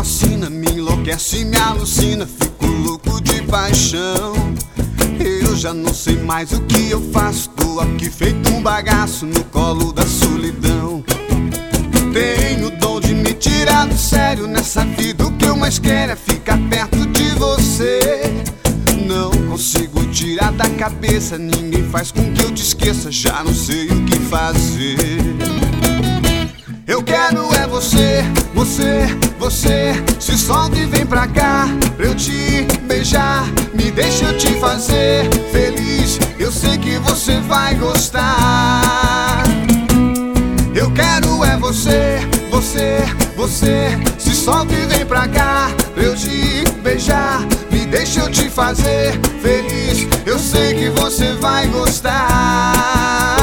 fascina, me enlouquece, me alucina, fico louco de paixão. Eu já não sei mais o que eu faço, tô aqui feito um bagaço no colo da solidão. Tenho o dom de me tirar do sério nessa vida, o que eu mais quero é ficar perto de você. Não consigo tirar da cabeça, ninguém faz com que eu te esqueça, já não sei o que fazer. Eu quero é você, você, se solta e vem pra cá, pra eu te beijar, me deixa eu te fazer feliz, eu sei que você vai gostar. Eu quero é você, você, se solta e vem pra cá, pra eu te beijar, me deixa eu te fazer feliz, eu sei que você vai gostar.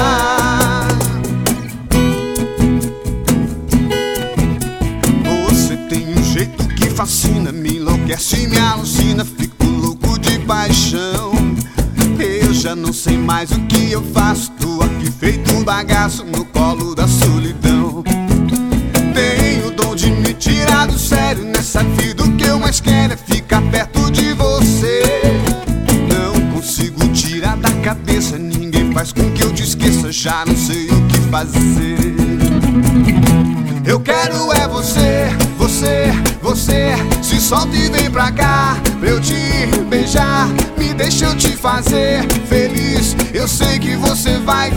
Você tem um jeito que fascina, me enlouquece, me alucina, fico louco de paixão. Eu já não sei mais o que eu faço, tô aqui feito um bagaço no colo da solidão. Tenho o dom de me tirar do sério nessa vida, o que eu mais quero é ficar perto de você. Não consigo tirar da cabeça, ninguém faz com que eu te esqueça, já não sei o que fazer. Eu quero é você, você, se solta e vem pra cá, pra eu te beijar, me deixa eu te fazer feliz, eu sei que você vai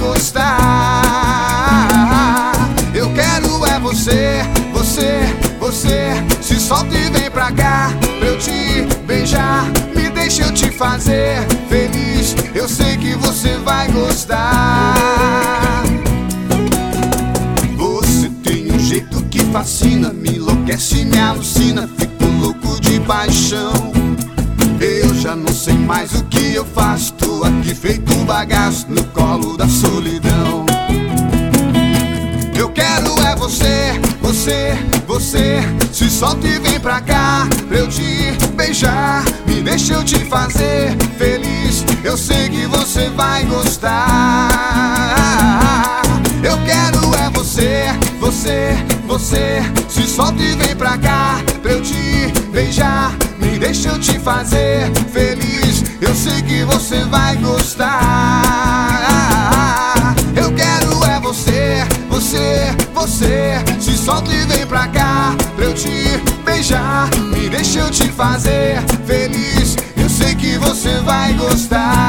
gostar. Eu quero é você, você, se solta e vem pra cá, pra eu te beijar, me deixa eu te fazer feliz, eu sei que você vai gostar. Você tem um jeito que fascina, me enlouquece, me alucina, fico louco de paixão. Eu já não sei mais o que eu faço, tô aqui feito um bagaço no colo da solidão. Eu quero é você, você, se solta e vem pra cá, pra eu te beijar, me deixa eu te fazer feliz, eu sei que você vai gostar. Eu quero é você, você, se solta e vem pra cá, pra eu te beijar, me deixa eu te fazer feliz, eu sei que você vai gostar. Eu quero é você, você, se solta e vem pra cá, pra eu te beijar, me deixa eu te fazer feliz, eu sei que você vai gostar.